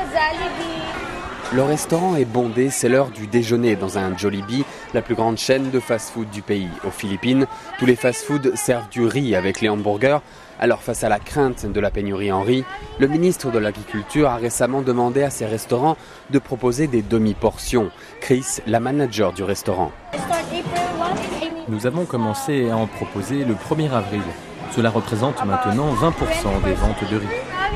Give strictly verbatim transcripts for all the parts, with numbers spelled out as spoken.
Le restaurant est bondé, c'est l'heure du déjeuner dans un Jollibee, la plus grande chaîne de fast-food du pays. Aux Philippines, tous les fast-foods servent du riz avec les hamburgers. Alors face à la crainte de la pénurie en riz, le ministre de l'Agriculture a récemment demandé à ces restaurants de proposer des demi-portions. Chris, la manager du restaurant. Nous avons commencé à en proposer le premier avril. Cela représente maintenant vingt pour cent des ventes de riz.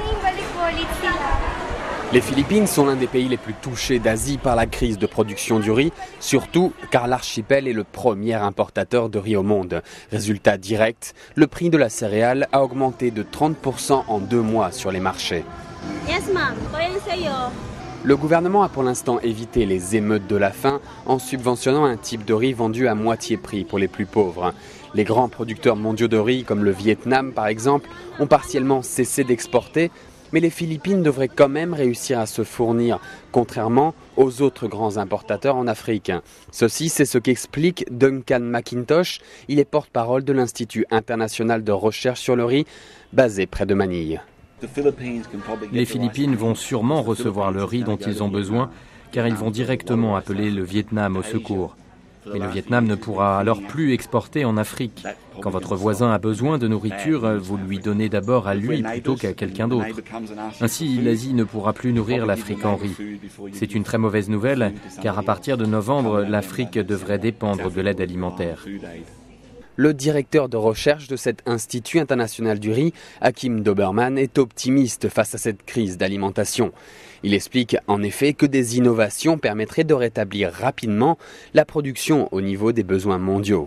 Les Philippines sont l'un des pays les plus touchés d'Asie par la crise de production du riz, surtout car l'archipel est le premier importateur de riz au monde. Résultat direct, le prix de la céréale a augmenté de trente pour cent en deux mois sur les marchés. Yes, ma'am. Le gouvernement a pour l'instant évité les émeutes de la faim en subventionnant un type de riz vendu à moitié prix pour les plus pauvres. Les grands producteurs mondiaux de riz, comme le Vietnam par exemple, ont partiellement cessé d'exporter, mais les Philippines devraient quand même réussir à se fournir, contrairement aux autres grands importateurs en Afrique. Ceci, c'est ce qu'explique Duncan McIntosh. Il est porte-parole de l'Institut international de recherche sur le riz, basé près de Manille. Les Philippines vont sûrement recevoir le riz dont ils ont besoin, car ils vont directement appeler le Vietnam au secours. Mais le Vietnam ne pourra alors plus exporter en Afrique. Quand votre voisin a besoin de nourriture, vous lui donnez d'abord à lui plutôt qu'à quelqu'un d'autre. Ainsi, l'Asie ne pourra plus nourrir l'Afrique en riz. C'est une très mauvaise nouvelle, car à partir de novembre, l'Afrique devrait dépendre de l'aide alimentaire. Le directeur de recherche de cet Institut international du riz, Hakim Doberman, est optimiste face à cette crise d'alimentation. Il explique en effet que des innovations permettraient de rétablir rapidement la production au niveau des besoins mondiaux.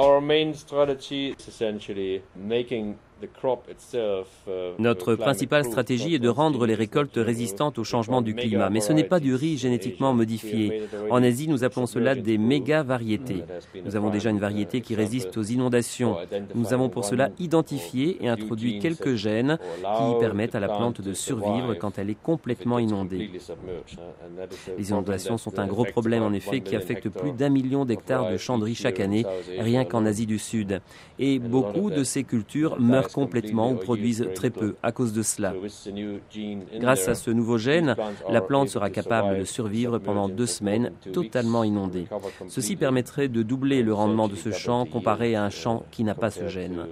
Notre principale stratégie est de rendre les récoltes résistantes au changement du climat, mais ce n'est pas du riz génétiquement modifié. En Asie, nous appelons cela des méga-variétés. Nous avons déjà une variété qui résiste aux inondations. Nous avons pour cela identifié et introduit quelques gènes qui permettent à la plante de survivre quand elle est complètement inondée. Les inondations sont un gros problème en effet qui affecte plus d'un million d'hectares de champs de riz chaque année, rien qu'en Asie du Sud. Et beaucoup de ces cultures meurent complètement ou produisent très peu à cause de cela. Grâce à ce nouveau gène, la plante sera capable de survivre pendant deux semaines totalement inondée. Ceci permettrait de doubler le rendement de ce champ comparé à un champ qui n'a pas ce gène.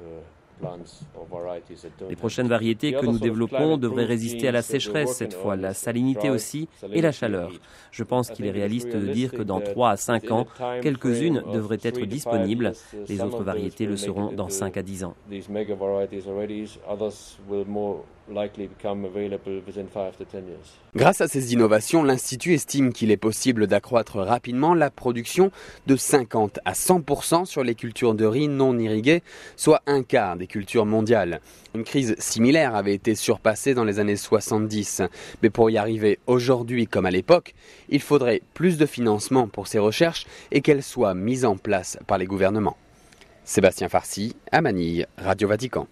Les prochaines variétés que nous développons devraient résister à la sécheresse cette fois, la salinité aussi et la chaleur. Je pense qu'il est réaliste de dire que dans trois à cinq ans, quelques-unes devraient être disponibles. Les autres variétés le seront dans cinq à dix ans. Grâce à ces innovations, l'Institut estime qu'il est possible d'accroître rapidement la production de cinquante à cent pour cent sur les cultures de riz non irriguées, soit un quart des cultures mondiales. Une crise similaire avait été surpassée dans les années soixante-dix, mais pour y arriver aujourd'hui comme à l'époque, il faudrait plus de financement pour ces recherches et qu'elles soient mises en place par les gouvernements. Sébastien Farcy, à Manille, Radio Vatican.